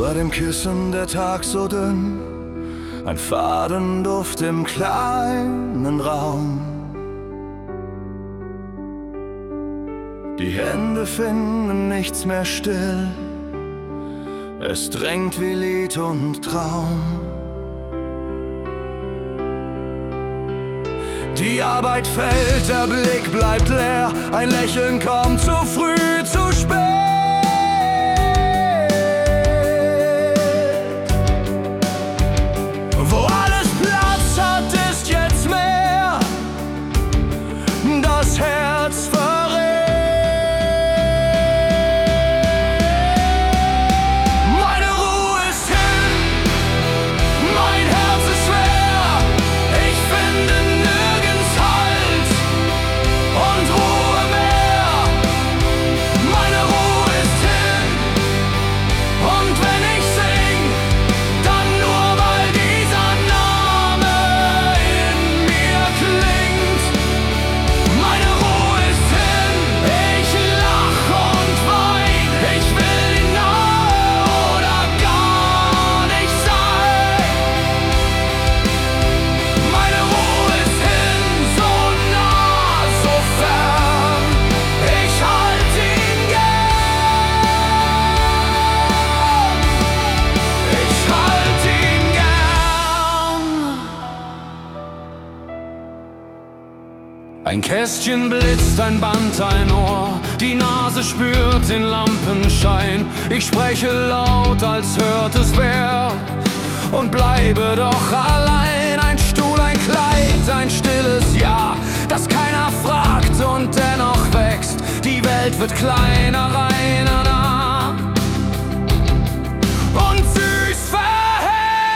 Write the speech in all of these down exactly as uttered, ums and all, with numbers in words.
Über dem Kissen der Tag so dünn, ein Fadenduft im kleinen Raum. Die Hände finden nichts mehr still, es drängt wie Lied und Traum. Die Arbeit fällt, der Blick bleibt leer, ein Lächeln kommt zu früh, zu spät. Wo alles Platz hat, ist jetzt mehr, das Herz verrät. Meine Ruhe ist hin, mein Herz ist schwer, ich finde nirgends Halt und Ruhe mehr. Meine Ruhe ist hin, und wenn ich sing, dann nur weil dieser Name in mir klingt. Meine Ruhe ist hin, ich lach und wein, ich will ihn nahe oder gar nicht sein. Meine Ruhe ist hin, so nah, so fern, ich halt ihn gern, ich halt ihn gern. Ein Kästchen blitzt, ein Band, ein Ohr, die Nase spürt den Lampenschein. Ich spreche laut, als hört es wer, und bleibe doch allein. Ein Stuhl, ein Kleid, ein stilles Ja, das keiner fragt und dennoch wächst. Die Welt wird kleiner, reiner, nah und süß verhält.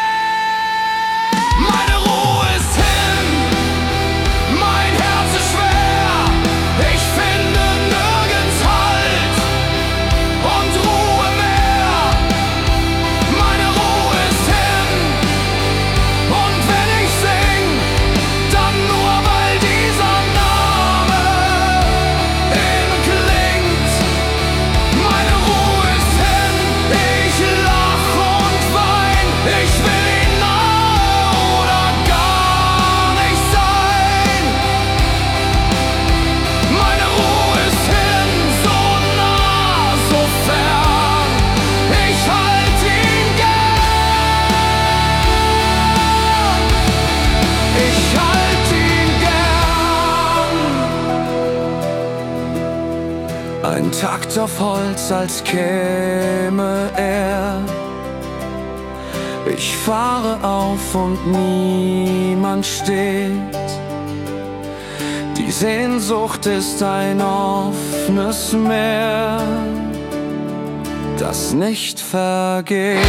Meine Ruhe ist hin, mein Herz ist schwer, ich finde nirgends Halt und Ruhe mehr. Meine Ruhe ist hin, und wenn ich sing, dann nur weil dieser Name in klingt. Meine Ruhe ist hin, ich lach und wein, ich will ihn nahe oder gar nicht sein. Meine Ruhe ist hin, so nah, so fern, ich halt ihn gern, ich halt ihn gern. Ein Takt auf Holz, als käme er. Ich fahre auf und niemand steht. Die Sehnsucht ist ein offenes Meer, das nicht vergeht.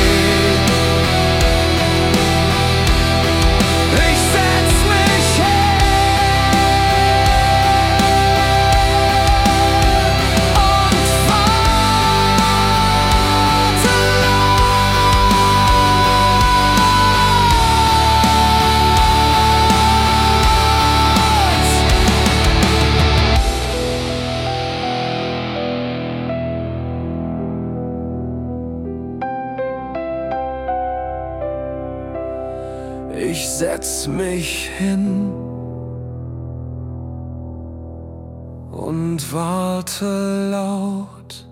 Ich setz mich hin und warte laut. Ich setz mich hin und warte laut.